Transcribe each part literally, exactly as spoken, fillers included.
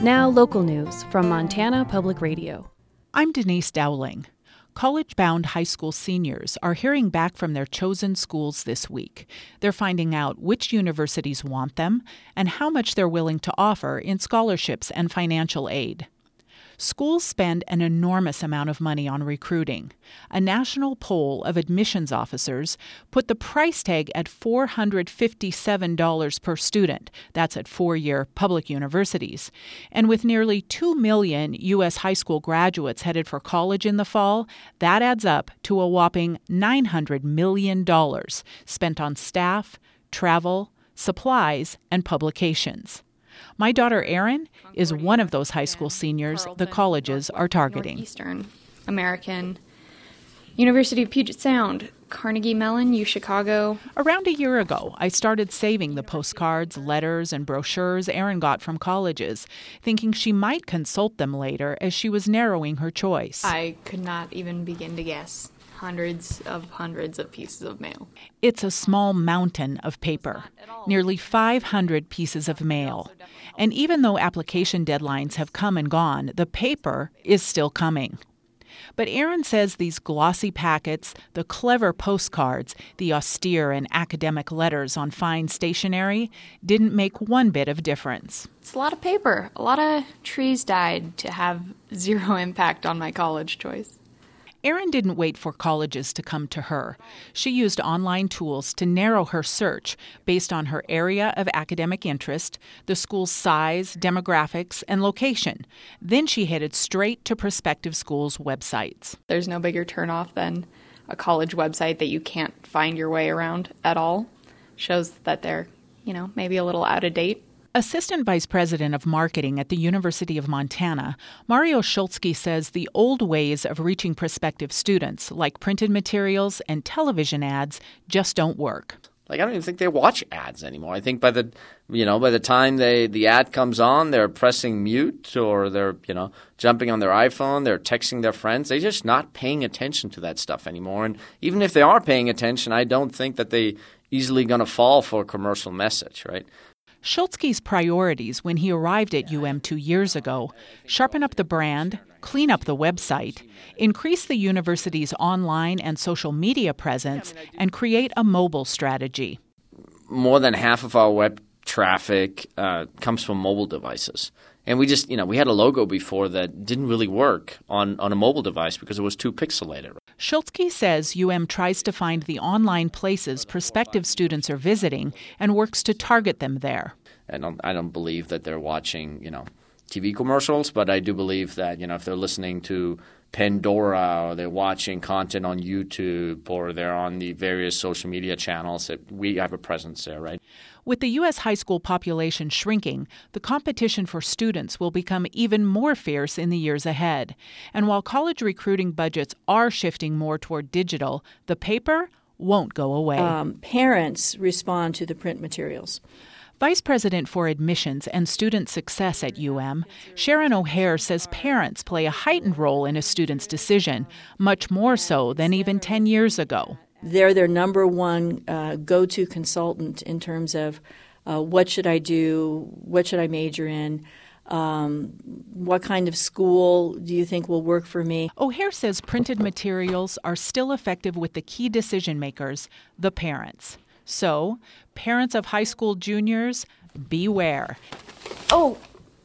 Now, local news from Montana Public Radio. I'm Denise Dowling. College-bound high school seniors are hearing back from their chosen schools this week. They're finding out which universities want them and how much they're willing to offer in scholarships and financial aid. Schools spend an enormous amount of money on recruiting. A national poll of admissions officers put the price tag at four hundred fifty-seven dollars per student. That's at four-year public universities. And with nearly two million U S high school graduates headed for college in the fall, that adds up to a whopping nine hundred million dollars spent on staff, travel, supplies, and publications. My daughter Erin is one of those high school seniors the colleges are targeting. Northeastern, American, University of Puget Sound, Carnegie Mellon, UChicago. Around a year ago, I started saving the postcards, letters, and brochures Erin got from colleges, thinking she might consult them later as she was narrowing her choice. I could not even begin to guess. Hundreds of hundreds of pieces of mail. It's a small mountain of paper, nearly five hundred pieces of mail. And even though application deadlines have come and gone, the paper is still coming. But Erin says these glossy packets, the clever postcards, the austere and academic letters on fine stationery didn't make one bit of difference. It's a lot of paper. A lot of trees died to have zero impact on my college choice. Erin didn't wait for colleges to come to her. She used online tools to narrow her search based on her area of academic interest, the school's size, demographics, and location. Then she headed straight to prospective schools' websites. There's no bigger turnoff than a college website that you can't find your way around at all. Shows that they're, you know, maybe a little out of date. Assistant Vice President of Marketing at the University of Montana, Mario Schultzky says the old ways of reaching prospective students, like printed materials and television ads, just don't work. Like, I don't even think they watch ads anymore. I think by the, you know, by the time they the ad comes on, they're pressing mute or they're, you know, jumping on their iPhone, they're texting their friends. They're just not paying attention to that stuff anymore. And even if they are paying attention, I don't think that they easily going to fall for a commercial message, right? Schultzky's priorities when he arrived at U M two years ago: sharpen up the brand, clean up the website, increase the university's online and social media presence, and create a mobile strategy. More than half of our web traffic uh, comes from mobile devices. And we just, you know, we had a logo before that didn't really work on, on a mobile device because it was too pixelated. Schultzky says U M tries to find the online places prospective students are visiting and works to target them there. I don't, I don't believe that they're watching, you know, T V commercials, but I do believe that, you know, if they're listening to Pandora or they're watching content on YouTube or they're on the various social media channels, that we have a presence there, right? With the U S high school population shrinking, the competition for students will become even more fierce in the years ahead. And while college recruiting budgets are shifting more toward digital, the paper won't go away. Um, parents respond to the print materials. Vice President for Admissions and Student Success at U M, Sharon O'Hare says parents play a heightened role in a student's decision, much more so than even ten years ago. They're their number one uh, go-to consultant in terms of uh, what should I do, what should I major in, um, what kind of school do you think will work for me? O'Hare says printed materials are still effective with the key decision makers, the parents. So, parents of high school juniors, beware. Oh,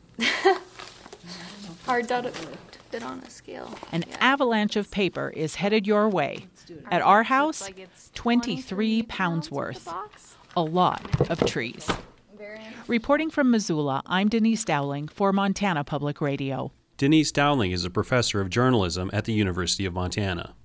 hard to fit on a scale. An yeah. avalanche of paper is headed your way. At our house, twenty-three pounds worth. A lot of trees. Reporting from Missoula, I'm Denise Dowling for Montana Public Radio. Denise Dowling is a professor of journalism at the University of Montana.